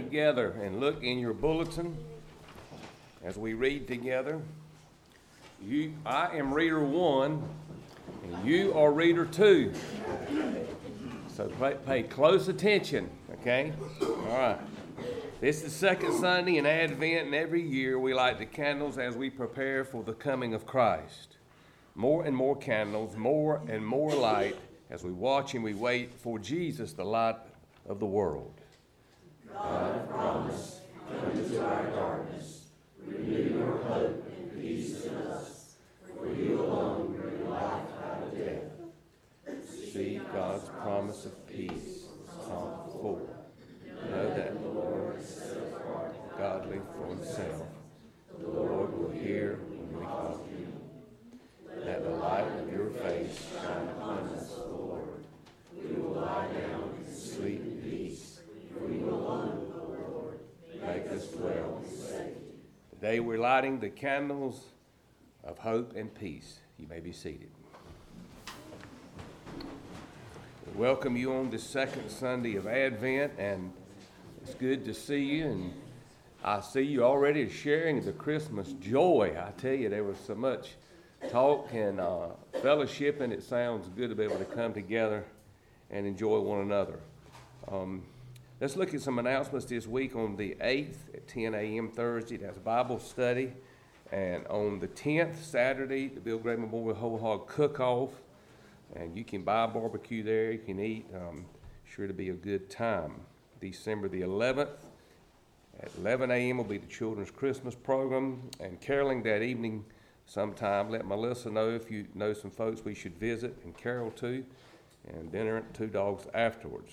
together and look in your bulletin as we read together. I am reader 1, and you are reader 2. So pay close attention, okay? All right. This is the second Sunday in Advent, and every year we light the candles as we prepare for the coming of Christ. More and more candles, more and more light as we watch and we wait for Jesus, the light of the world. God promise, come into our darkness, renew your hope and peace in us, for you alone bring life out of death. See God's promise of peace, Psalm 4. Know that the Lord is set apart godly for himself. The Lord will hear when we call to him. Let the light of your face shine upon us, O Lord. We will lie down and sleep in peace, for you alone, O Lord, make us dwell in safety. Today we're lighting the candles of hope and peace. You may be seated. We welcome you on this second Sunday of Advent, and it's good to see you, and I see you already sharing the Christmas joy. I tell you, there was so much talk and fellowship, and it sounds good to be able to come together and enjoy one another. Let's look at some announcements this week. On the 8th at 10 a.m. Thursday, that's Bible study. And on the 10th, Saturday, the Bill Gray Memorial Whole Hog Cook-Off. And you can buy a barbecue there. You can eat. Sure to be a good time. December the 11th at 11 a.m. will be the Children's Christmas program. And caroling that evening sometime. Let Melissa know if you know some folks we should visit and carol to. And dinner at Two Dogs afterwards.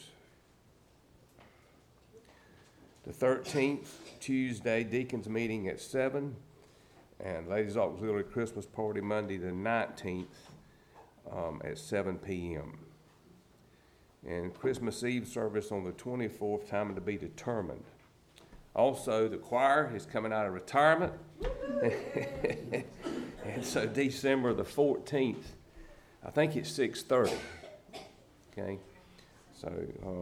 The 13th, Tuesday, Deacons meeting at 7. And Ladies Auxiliary Christmas Party Monday the 19th at 7 p.m. And Christmas Eve service on the 24th, time to be determined. Also, the choir is coming out of retirement. And so December the 14th, I think it's 6:30. Okay, so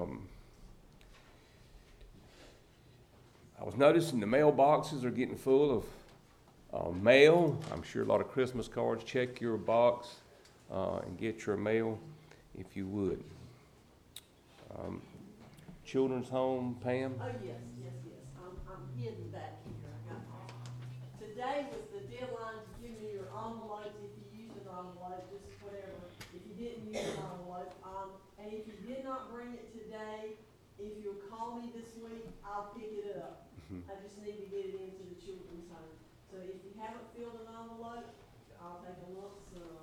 I was noticing the mailboxes are getting full of mail. I'm sure a lot of Christmas cards. Check your box and get your mail if you would. Children's home, Pam? Oh, yes. I'm hidden back here. Today was the deadline to give me your envelope. If you used an envelope, just whatever. If you didn't use an envelope, and if you did not bring it today, if you'll call me this week, I'll pick it up. I just need to get it into the children's home. So if you haven't filled an envelope, I'll take a lump sum.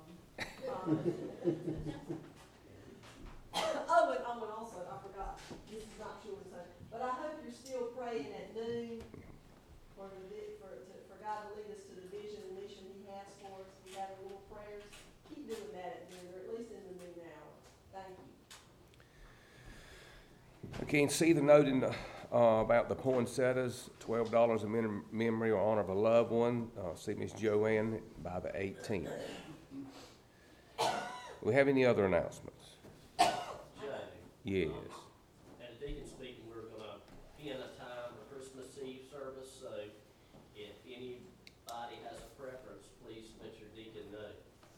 And also, I forgot, this is not children's home, but I hope you're still praying at noon for God to lead us to the vision and mission He has for us. We have little prayers. Keep doing that at noon, or at least in the noon hour. Thank you. Okay, and see the note in the, about the poinsettias, $12 in memory or honor of a loved one. See Miss Joanne by the 18th. We have any other announcements? Yes. At the Deacon's meeting, we're going to pin a time for Christmas Eve service, so if anybody has a preference, please let your deacon know.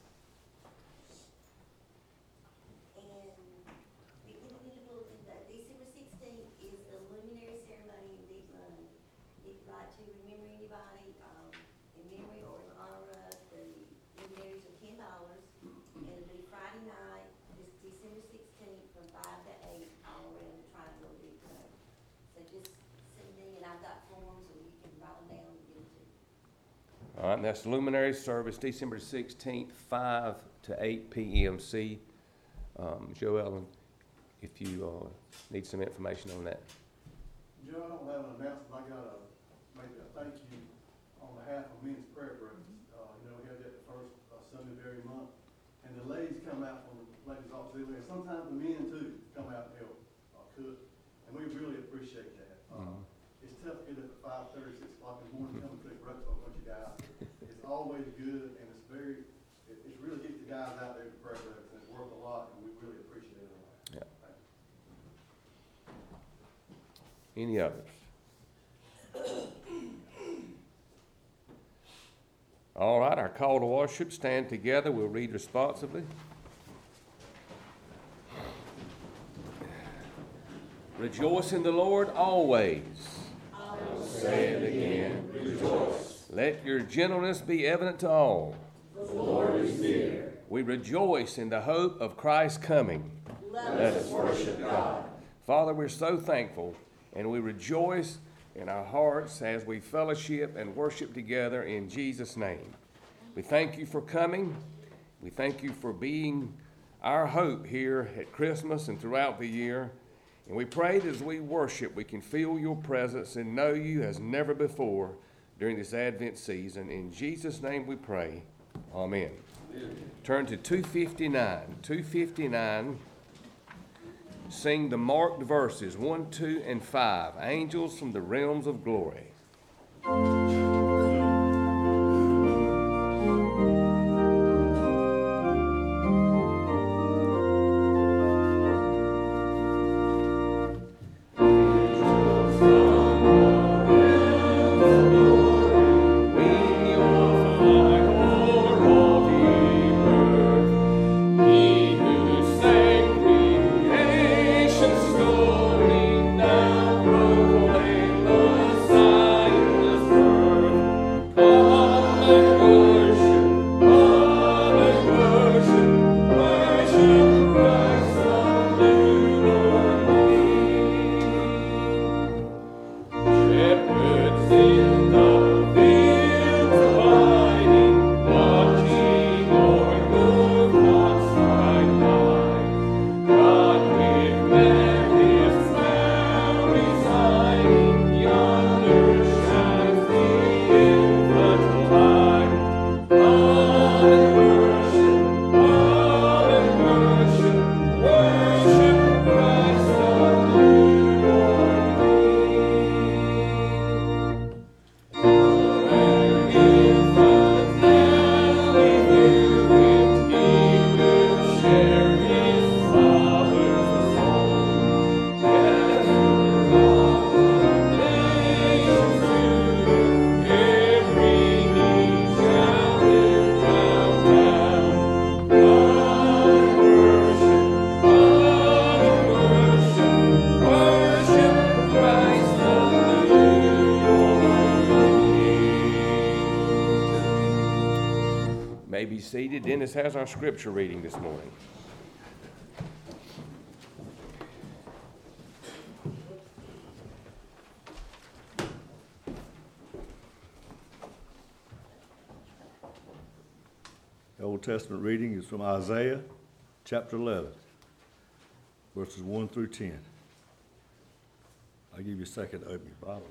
And beginning in the bulletin, that December 16th is the luminary ceremony in Deep Run. If you'd like to remember anybody in memory or in honor of, the luminaries are $10. And it'll be Friday night, this December 16th, from 5 to 8, all around the triangle of Deep Run. So just send me, and I've got forms, so you can write them down and give them to me. All right, and that's luminary service, December 16th, 5 to 8 p.m. See Joe Ellen, if you need some information on that. Joe, I don't have an announcement. I got maybe a thank you on behalf of Men's Prayer Breakfast. We have that the first Sunday of every month. And the ladies come out from Ladies Auxiliary, and sometimes the men too come out and help cook. And we really appreciate that. It's tough to get up at 5:30, 6 o'clock in the morning, come and cook breakfast for a bunch of guys. It's always good, and it really gets the guys out there to prayer breakfast, and it's worth a lot, and we really appreciate it a lot. Yeah. Any others? All right, our call to worship, stand together, we'll read responsibly. Rejoice in the Lord always. I will say it again, rejoice. Let your gentleness be evident to all. The Lord is near. We rejoice in the hope of Christ's coming. Let us worship God. Father, we're so thankful, and we rejoice in our hearts as we fellowship and worship together in Jesus' name. We thank you for coming. We thank you for being our hope here at Christmas and throughout the year. And we pray that as we worship, we can feel your presence and know you as never before during this Advent season. In Jesus' name we pray. Amen. Turn to 259. 259. Sing the marked verses 1, 2, and 5. Angels from the realms of glory. Be seated. Dennis has our scripture reading this morning. The Old Testament reading is from Isaiah chapter 11, verses 1 through 10. I'll give you a second to open your Bible.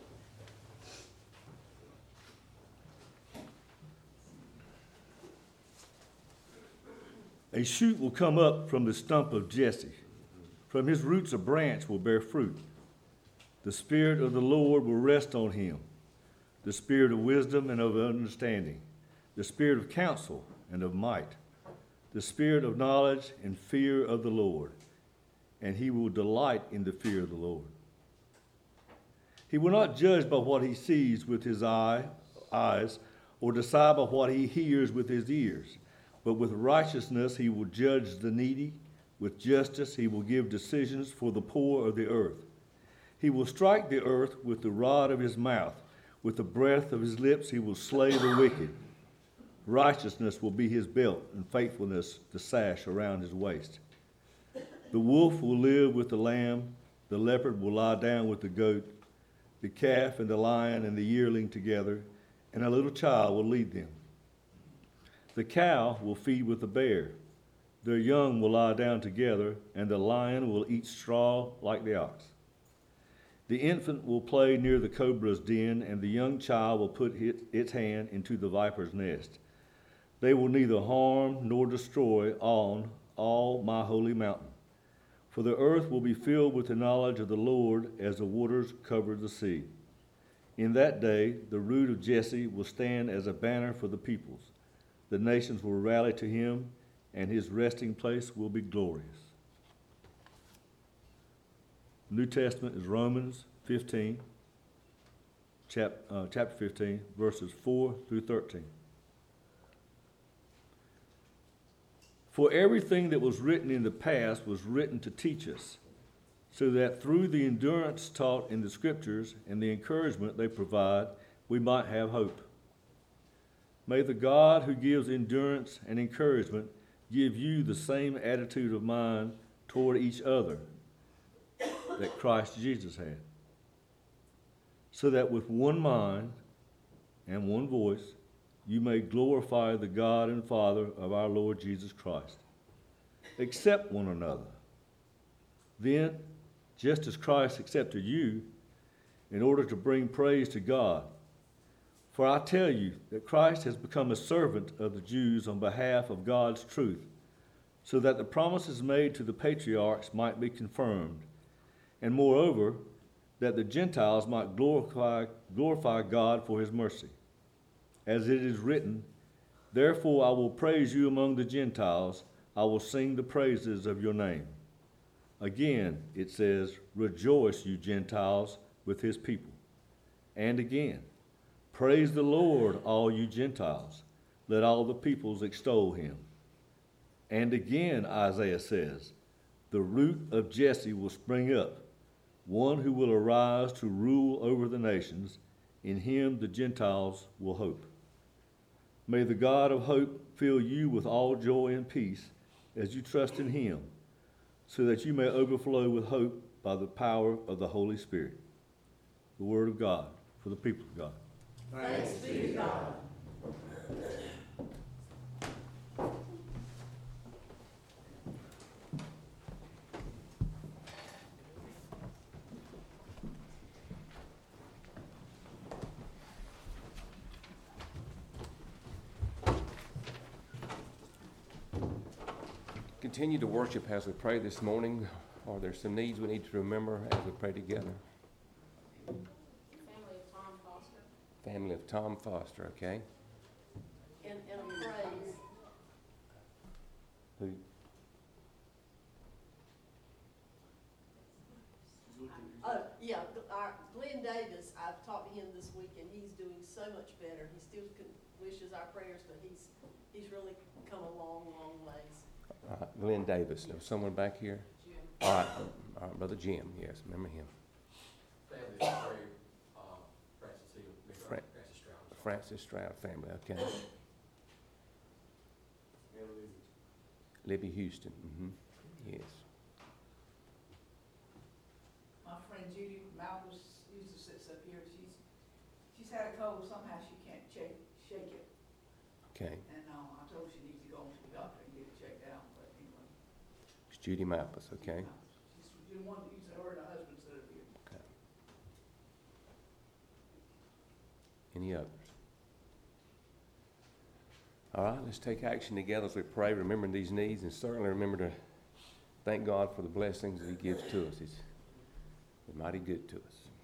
A shoot will come up from the stump of Jesse. From his roots a branch will bear fruit. The Spirit of the Lord will rest on him, the Spirit of wisdom and of understanding, the Spirit of counsel and of might, the Spirit of knowledge and fear of the Lord, and he will delight in the fear of the Lord. He will not judge by what he sees with his eyes, or decide by what he hears with his ears. But with righteousness he will judge the needy. With justice he will give decisions for the poor of the earth. He will strike the earth with the rod of his mouth. With the breath of his lips he will slay the wicked. Righteousness will be his belt, and faithfulness the sash around his waist. The wolf will live with the lamb. The leopard will lie down with the goat. The calf and the lion and the yearling together, and a little child will lead them. The cow will feed with the bear. Their young will lie down together, and the lion will eat straw like the ox. The infant will play near the cobra's den, and the young child will put its hand into the viper's nest. They will neither harm nor destroy on all my holy mountain. For the earth will be filled with the knowledge of the Lord as the waters cover the sea. In that day, the root of Jesse will stand as a banner for the peoples. The nations will rally to him, and his resting place will be glorious. New Testament is Romans 15, chapter 15, verses 4 through 13. For everything that was written in the past was written to teach us, so that through the endurance taught in the Scriptures and the encouragement they provide, we might have hope. May the God who gives endurance and encouragement give you the same attitude of mind toward each other that Christ Jesus had, so that with one mind and one voice you may glorify the God and Father of our Lord Jesus Christ. Accept one another. Then, just as Christ accepted you, in order to bring praise to God. For I tell you that Christ has become a servant of the Jews on behalf of God's truth, so that the promises made to the patriarchs might be confirmed, and moreover, that the Gentiles might glorify God for his mercy. As it is written, therefore I will praise you among the Gentiles, I will sing the praises of your name. Again, it says, rejoice, you Gentiles, with his people. And again, praise the Lord, all you Gentiles. Let all the peoples extol him. And again, Isaiah says, the root of Jesse will spring up, one who will arise to rule over the nations. In him the Gentiles will hope. May the God of hope fill you with all joy and peace as you trust in him, so that you may overflow with hope by the power of the Holy Spirit. The word of God for the people of God. Thanks be to God. Continue to worship as we pray this morning. Are there some needs we need to remember as we pray together? Family of Tom Foster. Family of Tom Foster, okay? And a praise. Who? Oh, yeah, our Glenn Davis, I've talked to him this week, and he's doing so much better. He still wishes our prayers, but he's really come a long, long ways. Glenn Davis. There's someone back here? Jim. All right, Brother Jim, yes, remember him. Family is very, Francis Hill, Francis Stroud. Francis Stroud family, okay. Libby Houston, yes. My friend Judy Malbus used to sit up here. She's had a cold. Somehow she can't shake it. Okay. And I told her she needs to go to the doctor and get it checked out. But anyway. It's Judy Mappus, okay. She's the one that used to her and her husband sit up here. Okay. Any others? All right, let's take action together as we pray, remembering these needs, and certainly remember to thank God for the blessings that he gives to us. He's mighty good to us.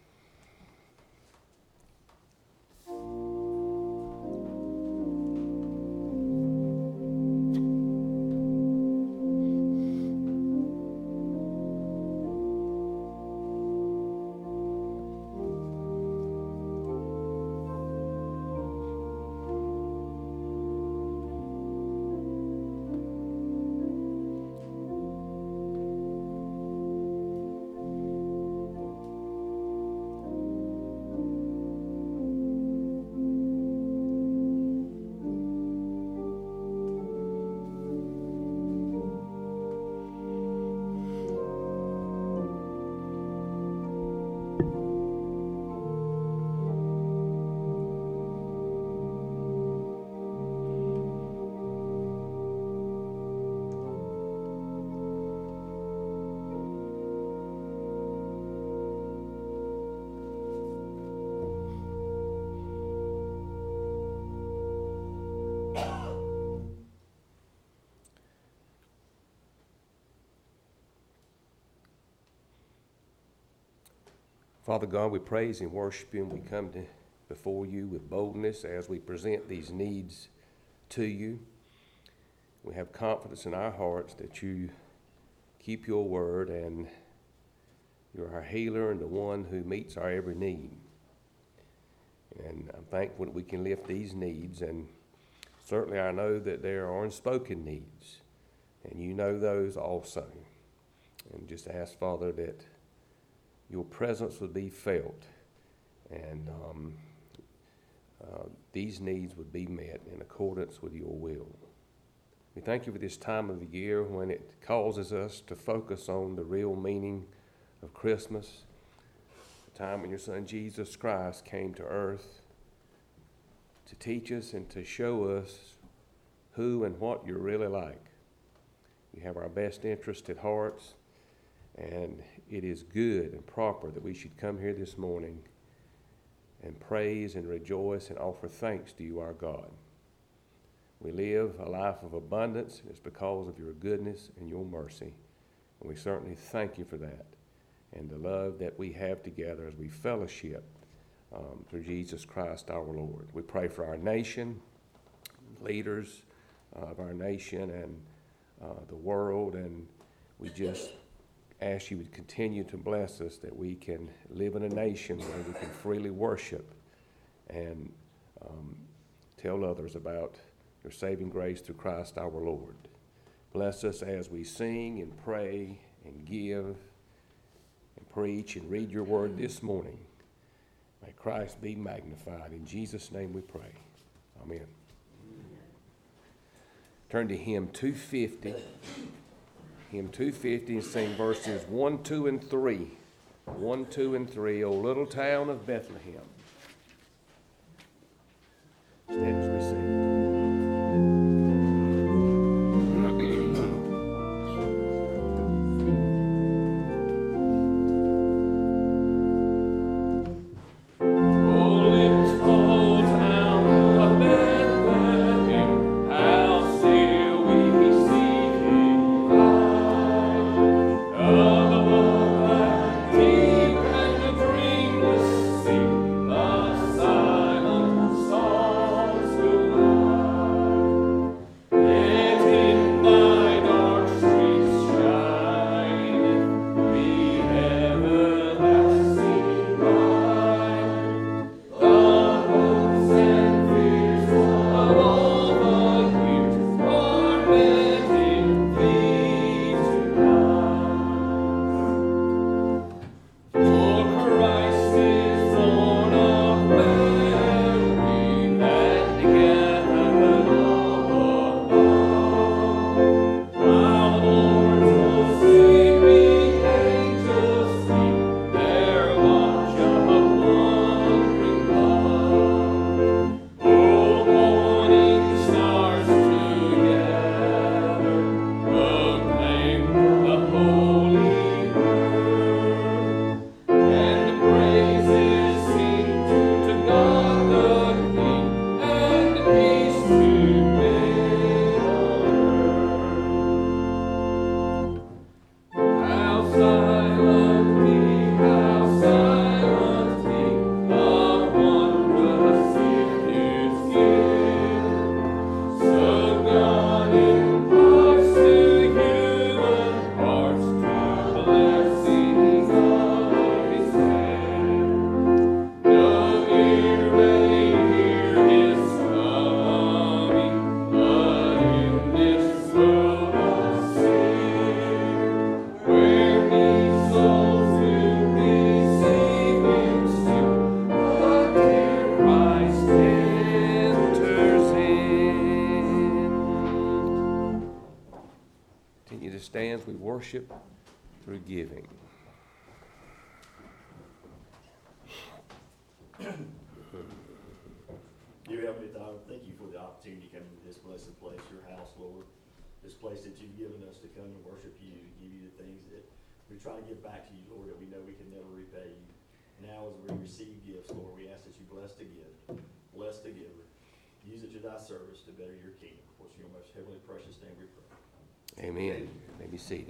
Father God, we praise and worship you, and we come before you with boldness as we present these needs to you. We have confidence in our hearts that you keep your word, and you're our healer and the one who meets our every need. And I'm thankful that we can lift these needs, and certainly I know that there are unspoken needs and you know those also. And just ask, Father, that your presence would be felt, and these needs would be met in accordance with your will. We thank you for this time of the year when it causes us to focus on the real meaning of Christmas, the time when your Son Jesus Christ came to earth to teach us and to show us who and what you're really like. You have our best interest at heart, and it is good and proper that we should come here this morning and praise and rejoice and offer thanks to you, our God. We live a life of abundance, and it's because of your goodness and your mercy. And we certainly thank you for that and the love that we have together as we fellowship through Jesus Christ our Lord. We pray for our nation, leaders of our nation and the world, and we just ask you would continue to bless us that we can live in a nation where we can freely worship and tell others about your saving grace through Christ our Lord. Bless us as we sing and pray and give and preach and read your word this morning. May Christ be magnified. In Jesus' name we pray. Amen. Turn to hymn 250. Hymn 250 and sing verses 1, 2, and 3. 1, 2, and 3, O little town of Bethlehem. Stand as we sing. Stands, we worship through giving. Dear Heavenly Father, thank you for the opportunity to come to this blessed place, your house, Lord. This place that you've given us to come and worship you, to give you the things that we try to give back to you, Lord, that we know we can never repay you. Now as we receive gifts, Lord, we ask that you bless the gift, bless the giver. Use it to thy service to better your kingdom. For in your most heavenly precious name we pray. Amen. You may be seated.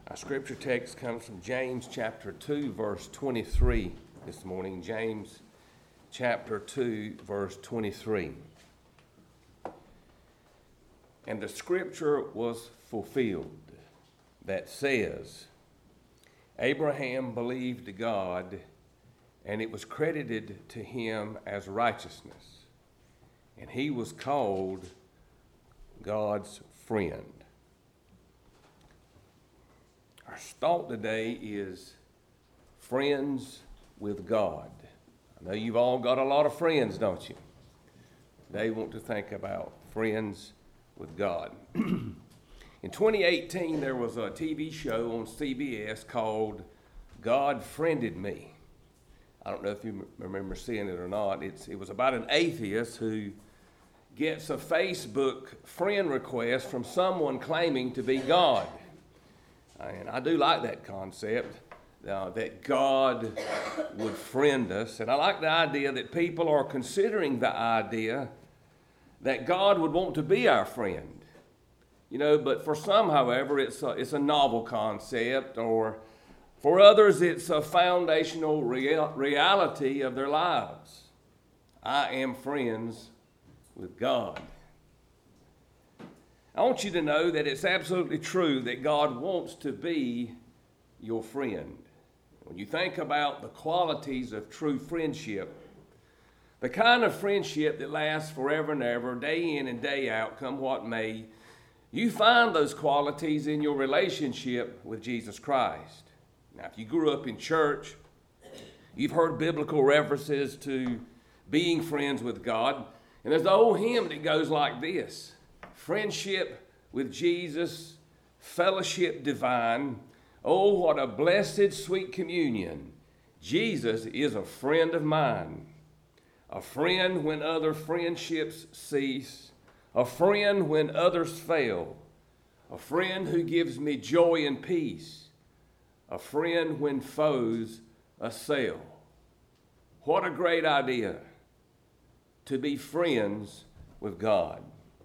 Our scripture text comes from James chapter 2, verse 23 this morning. James chapter 2, verse 23. And the scripture was fulfilled that says, Abraham believed God, and it was credited to him as righteousness, and he was called God's friend. Our thought today is friends with God. I know you've all got a lot of friends, don't you? Today we want to think about friends with God. In 2018, there was a TV show on CBS called God Friended Me. I don't know if you remember seeing it or not. It was about an atheist who gets a Facebook friend request from someone claiming to be God. And I do like that concept, that God would friend us. And I like the idea that people are considering the idea that God would want to be our friend. You know, but for some, however, it's a novel concept, or for others, it's a foundational reality of their lives. I am friends with God. I want you to know that it's absolutely true that God wants to be your friend. When you think about the qualities of true friendship, the kind of friendship that lasts forever and ever, day in and day out, come what may, you find those qualities in your relationship with Jesus Christ. Now, if you grew up in church, you've heard biblical references to being friends with God. And there's the old hymn that goes like this: friendship with Jesus, fellowship divine. Oh, what a blessed sweet communion. Jesus is a friend of mine. A friend when other friendships cease. A friend when others fail. A friend who gives me joy and peace. A friend when foes assail. What a great idea to be friends with God.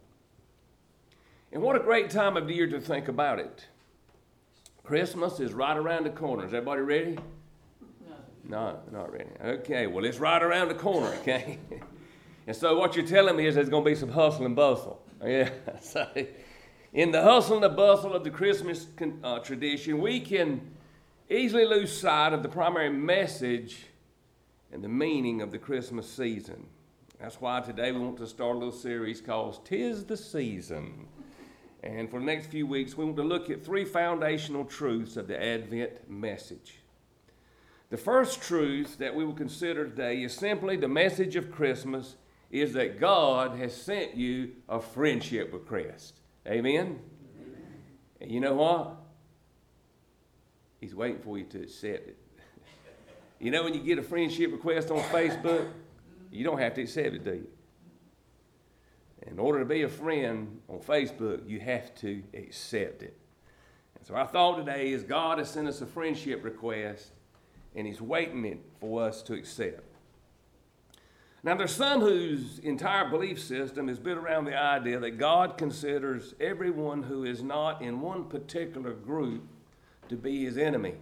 And what a great time of the year to think about it. Christmas is right around the corner. Is everybody ready? No, not ready. Okay, well, it's right around the corner, okay? And so what you're telling me is there's going to be some hustle and bustle. Yeah, so in the hustle and the bustle of the Christmas tradition, we can easily lose sight of the primary message and the meaning of the Christmas season. That's why today we want to start a little series called 'Tis the Season. And for the next few weeks, we want to look at three foundational truths of the Advent message. The first truth that we will consider today is simply the message of Christmas is that God has sent you a friendship request. Amen? And you know what? He's waiting for you to accept it. You know when you get a friendship request on Facebook, you don't have to accept it, do you? In order to be a friend on Facebook, you have to accept it. And so our thought today is God has sent us a friendship request, and He's waiting for us to accept. Now, there's some whose entire belief system is built around the idea that God considers everyone who is not in one particular group to be His enemy.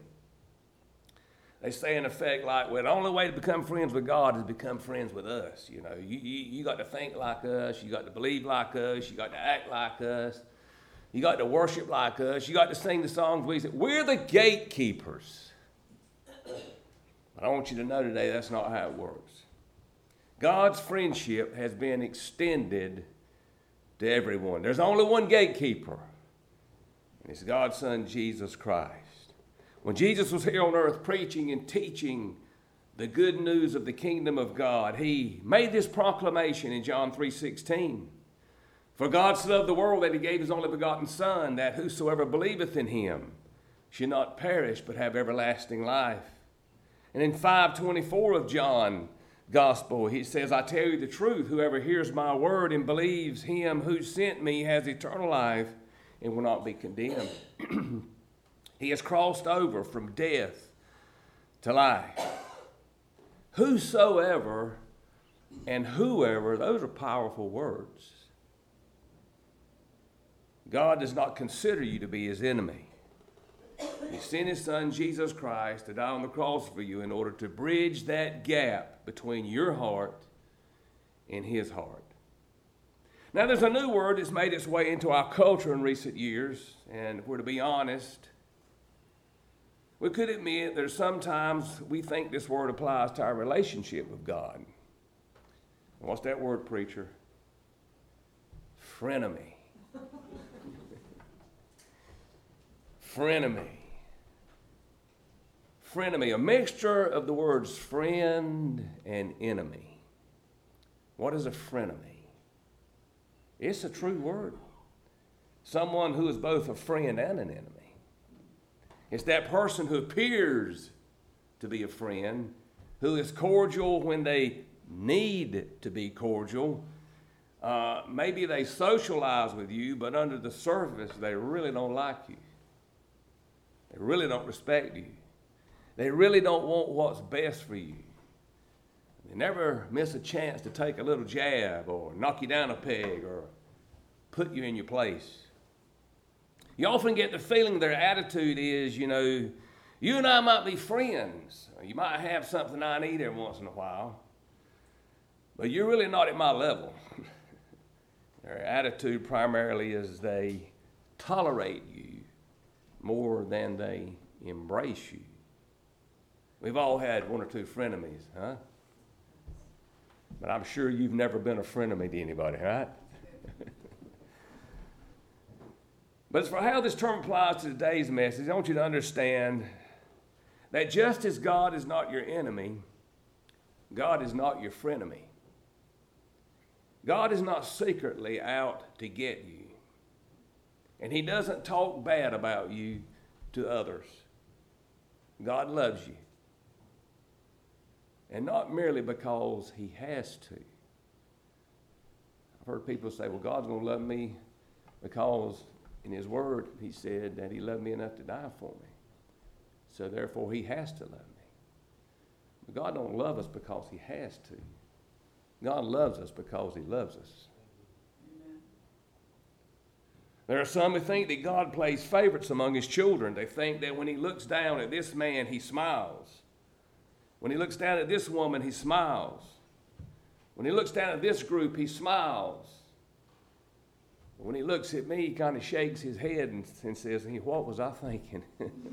They say in effect like, well, the only way to become friends with God is to become friends with us. You know, you got to think like us, you got to believe like us, you got to act like us, you got to worship like us, you got to sing the songs we sing. We're the gatekeepers. But I want you to know today that's not how it works. God's friendship has been extended to everyone. There's only one gatekeeper, and it's God's Son, Jesus Christ. When Jesus was here on earth preaching and teaching the good news of the kingdom of God, He made this proclamation in John 3:16. For God so loved the world that He gave His only begotten Son, that whosoever believeth in Him should not perish but have everlasting life. And in 5:24 of John Gospel, He says, I tell you the truth, whoever hears my word and believes Him who sent me has eternal life and will not be condemned. He has crossed over from death to life. Whosoever and whoever, those are powerful words. God does not consider you to be His enemy. He sent his son, Jesus Christ, to die on the cross for you in order to bridge that gap between your heart and his heart. Now, there's a new word that's made its way into our culture in recent years, and if we're to be honest, we could admit that sometimes we think this word applies to our relationship with God. What's that word, preacher? Frenemy. Frenemy. Frenemy, a mixture of the words friend and enemy. What is a frenemy? It's a true word. Someone who is both a friend and an enemy. It's that person who appears to be a friend, who is cordial when they need to be cordial. Maybe they socialize with you, but under the surface, they really don't like you. They really don't respect you. They really don't want what's best for you. They never miss a chance to take a little jab or knock you down a peg or put you in your place. You often get the feeling their attitude is, you and I might be friends. You might have something I need every once in a while, but you're really not at my level. Their attitude primarily is they tolerate you more than they embrace you. We've all had one or two frenemies, huh? But I'm sure you've never been a frenemy to anybody, right? But as for how this term applies to today's message, I want you to understand that just as God is not your enemy, God is not your frenemy. God is not secretly out to get you. And he doesn't talk bad about you to others. God loves you. And not merely because he has to. I've heard people say, well, God's going to love me because in his word he said that he loved me enough to die for me. So therefore he has to love me. But God don't love us because he has to. God loves us because he loves us. Amen. There are some who think that God plays favorites among his children. They think that when he looks down at this man, he smiles. When he looks down at this woman, he smiles. When he looks down at this group, he smiles. When he looks at me, he kind of shakes his head and says, hey, what was I thinking?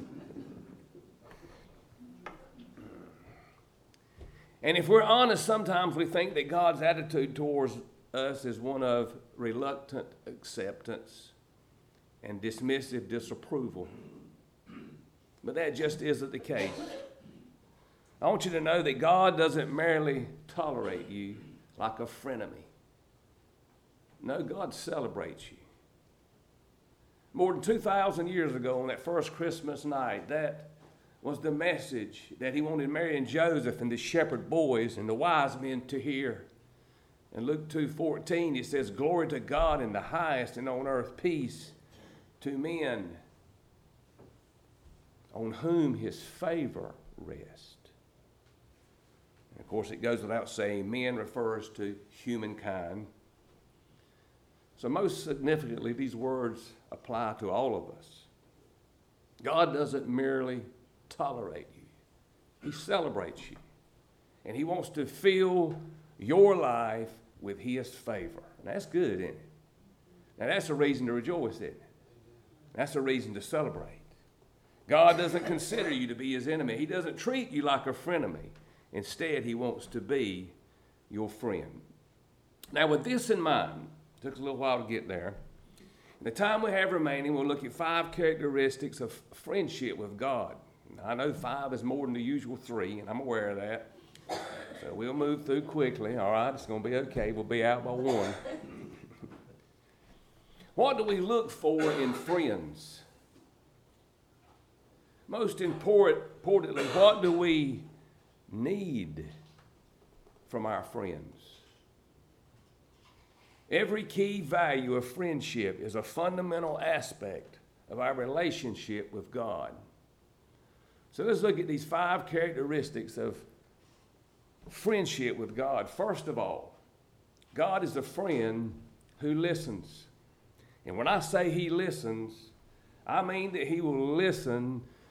And if we're honest, sometimes we think that God's attitude towards us is one of reluctant acceptance and dismissive disapproval. But that just isn't the case. I want you to know that God doesn't merely tolerate you like a frenemy. No, God celebrates you. More than 2,000 years ago on that first Christmas night, that was the message that he wanted Mary and Joseph and the shepherd boys and the wise men to hear. In Luke 2:14, it says, glory to God in the highest, and on earth peace to men on whom his favor rests. And of course, it goes without saying, men refers to humankind. So most significantly, these words apply to all of us. God doesn't merely tolerate you. He celebrates you. And he wants to fill your life with his favor. And that's good, isn't it? Now that's a reason to rejoice, isn't it? That's a reason to celebrate. God doesn't consider you to be his enemy. He doesn't treat you like a frenemy. Instead, he wants to be your friend. Now, with this in mind, it took a little while to get there. In the time we have remaining, we'll look at 5 characteristics of friendship with God. Now, I know 5 is more than the usual 3, and I'm aware of that. So we'll move through quickly. All right, it's going to be okay. We'll be out by 1. What do we look for in friends? Most importantly, what do we need from our friends? Every key value of friendship is a fundamental aspect of our relationship with God. So let's look at these 5 characteristics of friendship with God. First of all, God is a friend who listens. And when I say he listens, I mean that he will listen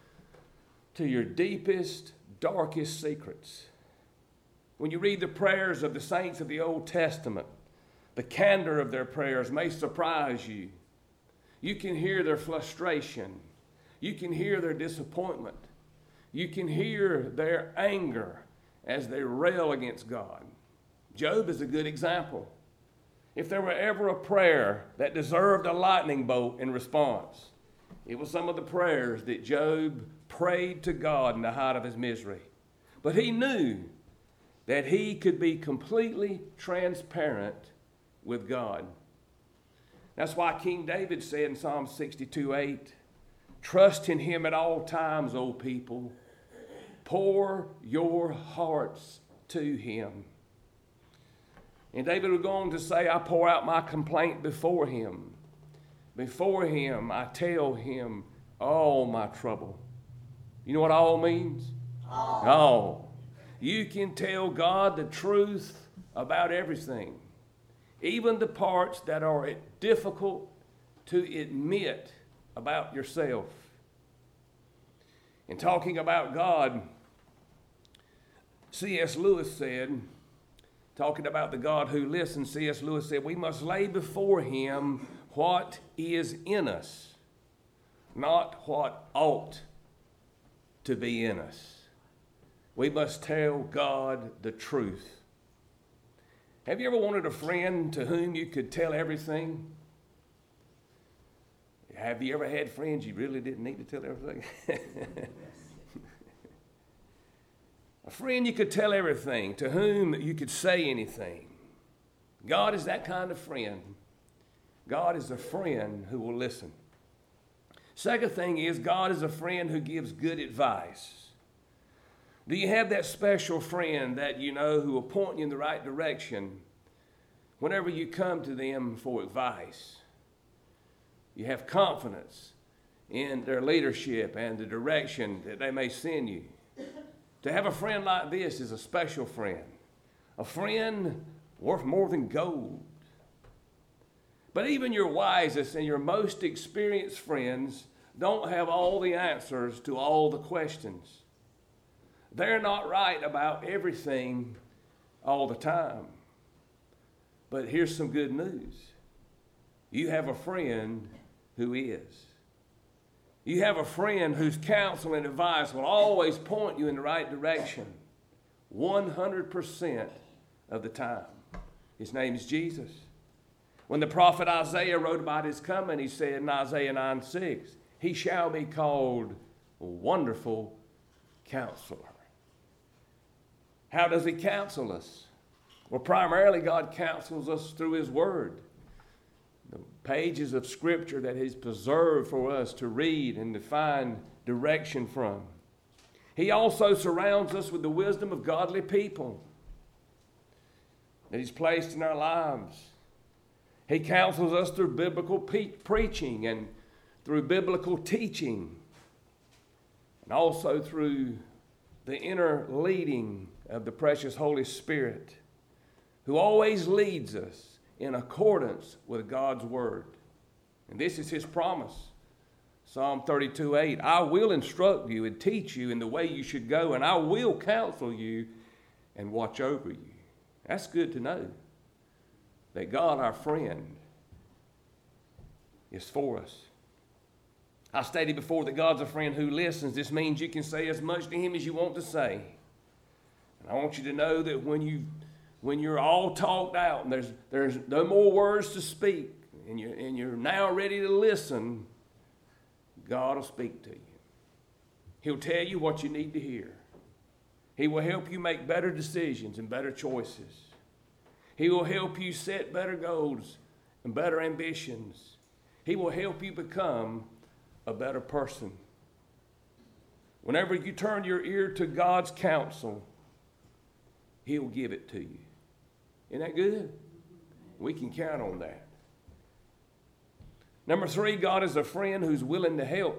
to your deepest, darkest secrets. When you read the prayers of the saints of the Old Testament, the candor of their prayers may surprise you. You can hear their frustration. You can hear their disappointment. You can hear their anger as they rail against God. Job is a good example. If there were ever a prayer that deserved a lightning bolt in response, it was some of the prayers that Job prayed to God in the height of his misery. But he knew that he could be completely transparent with God. That's why King David said in Psalm 62:8, trust in him at all times, O people. Pour your hearts to him. And David would go on to say, I pour out my complaint before him. Before him, I tell him all my trouble. You know what all means? All. You can tell God the truth about everything, even the parts that are difficult to admit about yourself. In talking about God, C.S. Lewis said, talking about the God who listens, C.S. Lewis said, we must lay before him what is in us, not what ought to be in us. We must tell God the truth. Have you ever wanted a friend to whom you could tell everything? Have you ever had friends you really didn't need to tell everything? A friend you could tell everything, to whom you could say anything. God is that kind of friend. God is a friend who will listen. Second thing is, God is a friend who gives good advice. Do you have that special friend that you know who will point you in the right direction whenever you come to them for advice? You have confidence in their leadership and the direction that they may send you. To have a friend like this is a special friend, a friend worth more than gold. But even your wisest and your most experienced friends don't have all the answers to all the questions. They're not right about everything all the time. But here's some good news. You have a friend who is. You have a friend whose counsel and advice will always point you in the right direction 100% of the time. His name is Jesus. When the prophet Isaiah wrote about his coming, he said in Isaiah 9:6, he shall be called Wonderful Counselor. How does he counsel us? Well, primarily God counsels us through his word. The pages of Scripture that he's preserved for us to read and to find direction from. He also surrounds us with the wisdom of godly people that he's placed in our lives. He counsels us through biblical preaching and through biblical teaching, and also through the inner leading of the precious Holy Spirit, who always leads us in accordance with God's word. And this is his promise. Psalm 32:8, I will instruct you and teach you in the way you should go, and I will counsel you and watch over you. That's good to know, that God, our friend, is for us. I stated before that God's a friend who listens. This means you can say as much to him as you want to say. And I want you to know that when you're all talked out and there's no more words to speak, and you're now ready to listen, God will speak to you. He'll tell you what you need to hear. He will help you make better decisions and better choices. He will help you set better goals and better ambitions. He will help you become a better person. Whenever you turn your ear to God's counsel, he'll give it to you. Isn't that good? We can count on that. Number 3, God is a friend who's willing to help.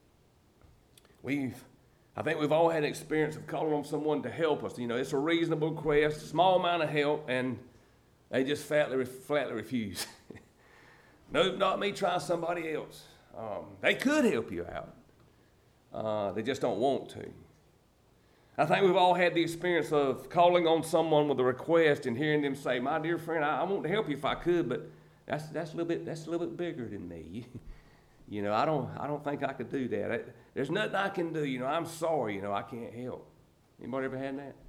I think we've all had an experience of calling on someone to help us. You know, it's a reasonable request, a small amount of help, and they just flatly refuse. No, not me, try somebody else. They could help you out. They just don't want to. I think we've all had the experience of calling on someone with a request and hearing them say, "My dear friend, I want to help you if I could, but that's a little bit bigger than me. You know, I don't think I could do that. There's nothing I can do. You know, I'm sorry. You know, I can't help." Anybody ever had that?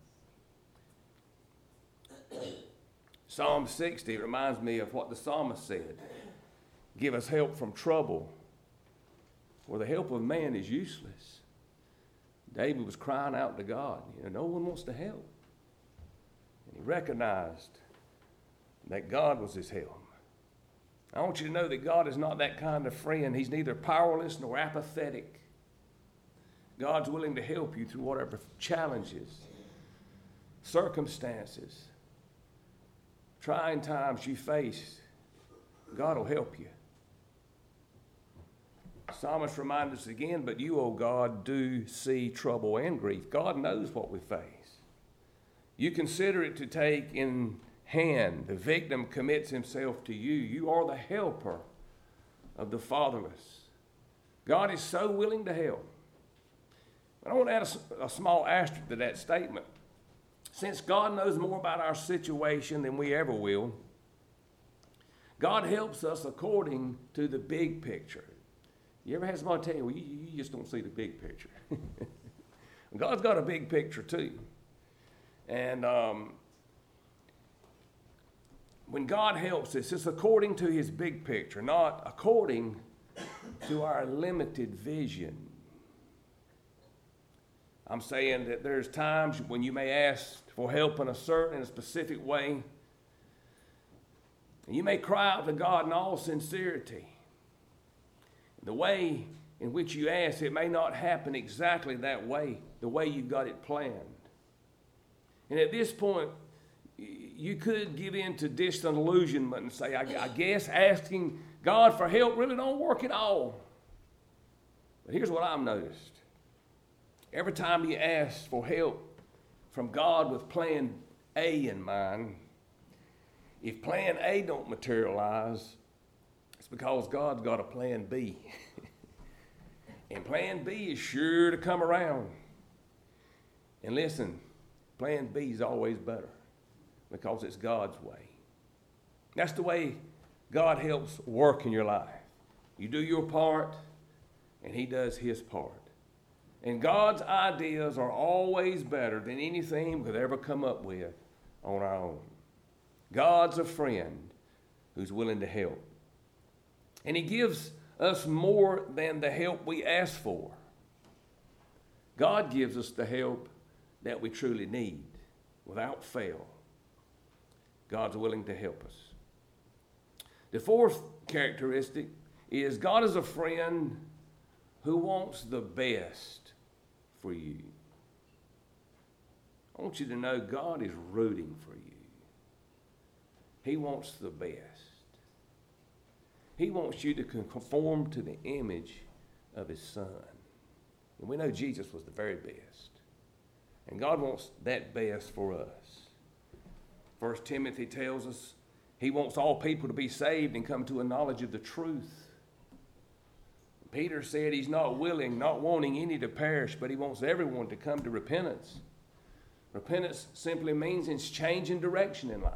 Psalm 60 reminds me of what the psalmist said. "Give us help from trouble, for the help of man is useless." David was crying out to God. You know, no one wants to help. And he recognized that God was his help. I want you to know that God is not that kind of friend. He's neither powerless nor apathetic. God's willing to help you through whatever challenges, circumstances, trying times you face. God will help you. Psalmist reminds us again, "But you, O God, do see trouble and grief." God knows what we face. You consider it to take in hand. The victim commits himself to you. You are the helper of the fatherless. God is so willing to help. But I want to add a small asterisk to that statement. Since God knows more about our situation than we ever will, God helps us according to the big picture. You ever had somebody tell you, "Well, you just don't see the big picture"? God's got a big picture too. And when God helps us, it's according to his big picture, not according to our limited vision. I'm saying that there's times when you may ask for help in a specific way. And you may cry out to God in all sincerity. The way in which you ask, it may not happen exactly that way, the way you got it planned. And at this point, you could give in to disillusionment and say, I guess asking God for help really don't work at all. But here's what I've noticed. Every time you ask for help from God with plan A in mind, if plan A don't materialize, it's because God's got a plan B. And plan B is sure to come around. And listen, plan B is always better because it's God's way. That's the way God helps work in your life. You do your part, and he does his part. And God's ideas are always better than anything we could ever come up with on our own. God's a friend who's willing to help. And he gives us more than the help we ask for. God gives us the help that we truly need without fail. God's willing to help us. The fourth characteristic is God is a friend who wants the best for you. I want you to know God is rooting for you. He wants the best. He wants you to conform to the image of his Son. And we know Jesus was the very best. And God wants that best for us. 1 Timothy tells us he wants all people to be saved and come to a knowledge of the truth. Peter said he's not wanting any to perish, but he wants everyone to come to repentance. Repentance simply means it's changing direction in life.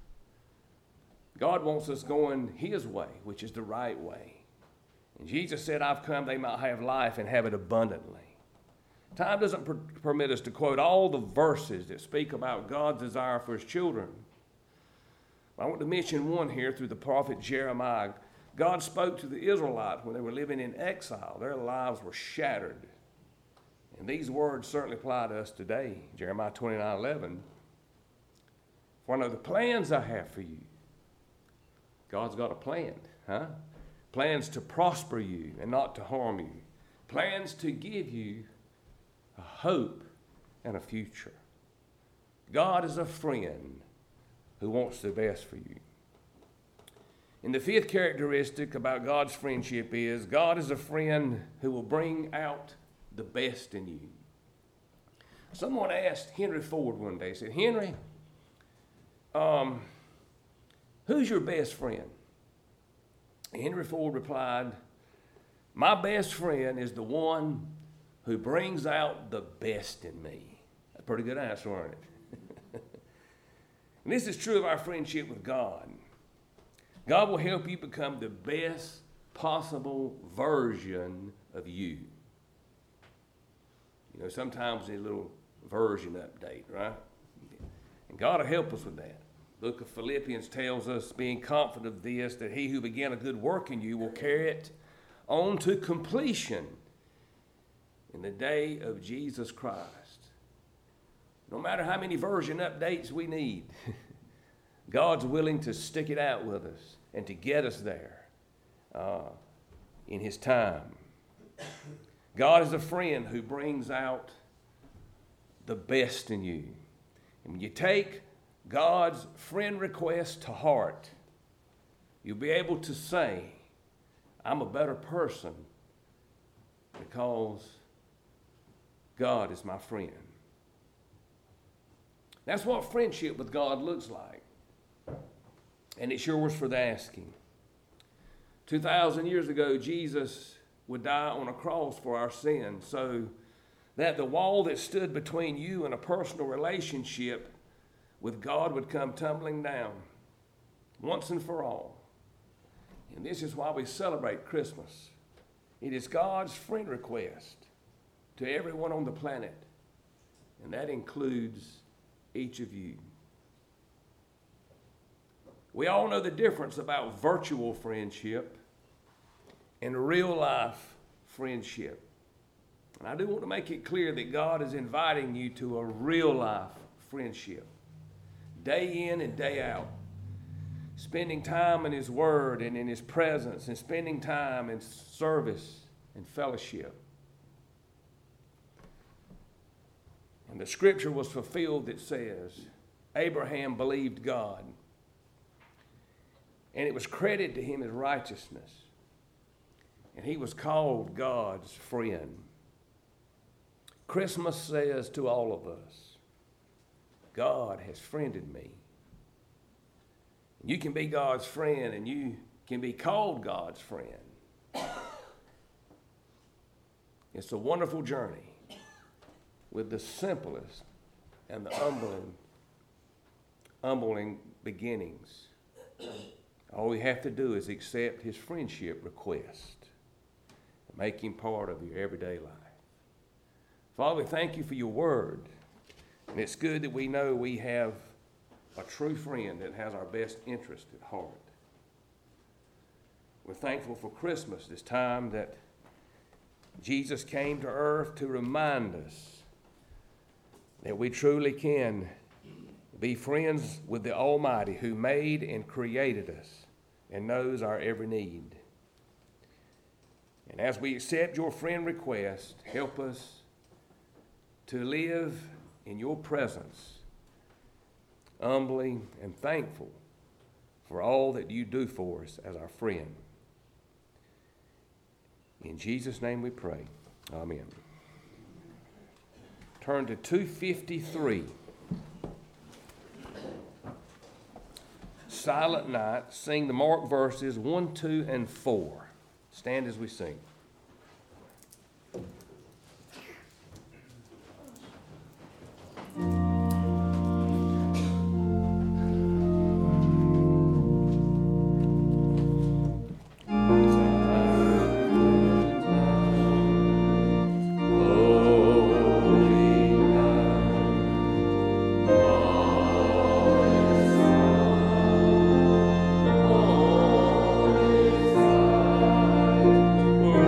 God wants us going his way, which is the right way. And Jesus said, "I've come they might have life and have it abundantly." Time doesn't permit us to quote all the verses that speak about God's desire for his children. I want to mention one here through the prophet Jeremiah. God spoke to the Israelites when they were living in exile. Their lives were shattered. And these words certainly apply to us today. Jeremiah 29:11. "For I know the plans I have for you." God's got a plan, huh? Plans to prosper you and not to harm you. Plans to give you a hope and a future. God is a friend who wants the best for you. And the fifth characteristic about God's friendship is God is a friend who will bring out the best in you. Someone asked Henry Ford one day, said, "Henry, who's your best friend?" And Henry Ford replied, My best friend is the one who brings out the best in me. That's a pretty good answer, isn't it? And this is true of our friendship with God. God will help you become the best possible version of you. You know, sometimes a little version update, right? And God will help us with that. The book of Philippians tells us, being confident of this, that he who began a good work in you will carry it on to completion in the day of Jesus Christ. No matter how many version updates we need, God's willing to stick it out with us and to get us there in his time. God is a friend who brings out the best in you. And when you take God's friend request to heart, you'll be able to say, I'm a better person because God is my friend. That's what friendship with God looks like. And it's yours for the asking. 2,000 years ago, Jesus would die on a cross for our sins so that the wall that stood between you and a personal relationship with God would come tumbling down once and for all. And this is why we celebrate Christmas. It is God's friend request to everyone on the planet, and that includes each of you. We all know the difference about virtual friendship and real life friendship. And I do want to make it clear that God is inviting you to a real life friendship, day in and day out, spending time in his word and in his presence, and spending time in service and fellowship. And the scripture was fulfilled that says, Abraham believed God, and it was credited to him as righteousness, and he was called God's friend. Christmas says to all of us, God has friended me. You can be God's friend, and you can be called God's friend. It's a wonderful journey with the simplest and the humbling beginnings. All we have to do is accept his friendship request and make him part of your everyday life. Father, we thank you for your word. And it's good that we know we have a true friend that has our best interest at heart. We're thankful for Christmas, this time that Jesus came to earth to remind us that we truly can be friends with the Almighty who made and created us and knows our every need. And as we accept your friend request, help us to live in your presence, humbly and thankful for all that you do for us as our friend. In Jesus' name we pray. Amen. Turn to 253. Silent Night. Sing the marked verses 1, 2, and 4. Stand as we sing. Oh,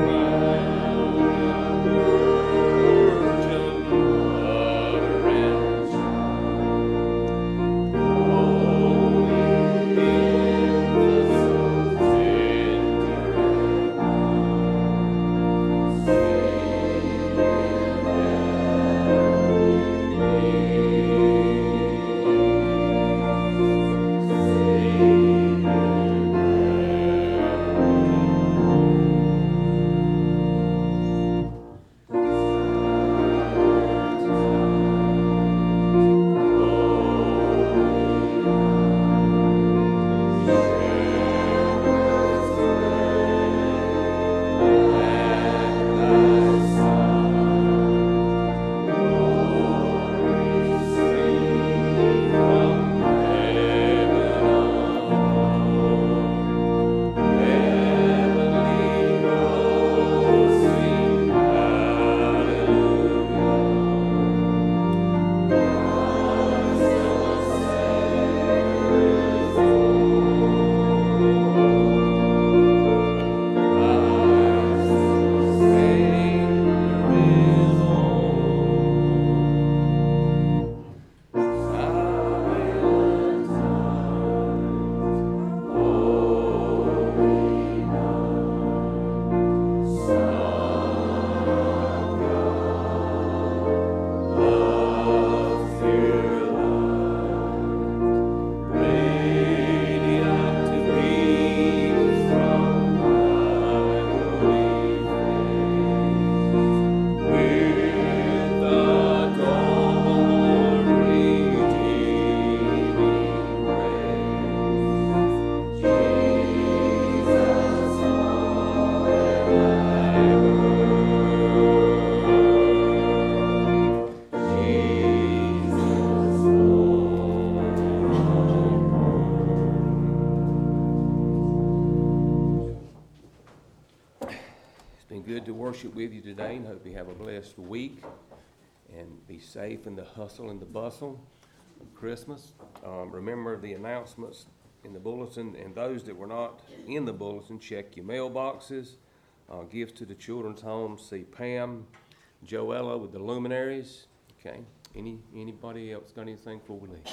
fellowship with you today and hope you have a blessed week and be safe in the hustle and the bustle of Christmas. Remember the announcements in the bulletin, and those that were not in the bulletin, check your mailboxes. Gifts to the children's home. See Pam, Joella with the luminaries. Okay. Anybody else got anything before we leave?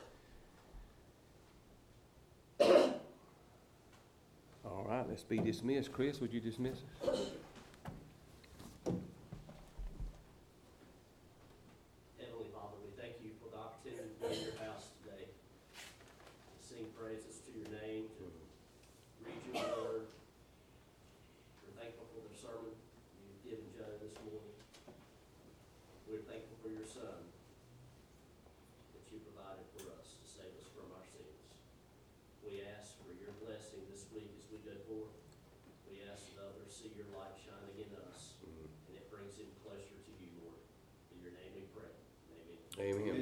All right, let's be dismissed. Chris, would you dismiss us? Heavenly Father, we thank you for the opportunity to be in your house today, to sing praises to your name, to read your word. We're thankful for the sermon you've given Joe this morning. We're thankful for your son that you provided for us to save us from our sins. We ask for your blessing this week as we go forth. We ask that others see your light shining in us, and it brings them closer to you, Lord. In your name we pray. Amen. Amen.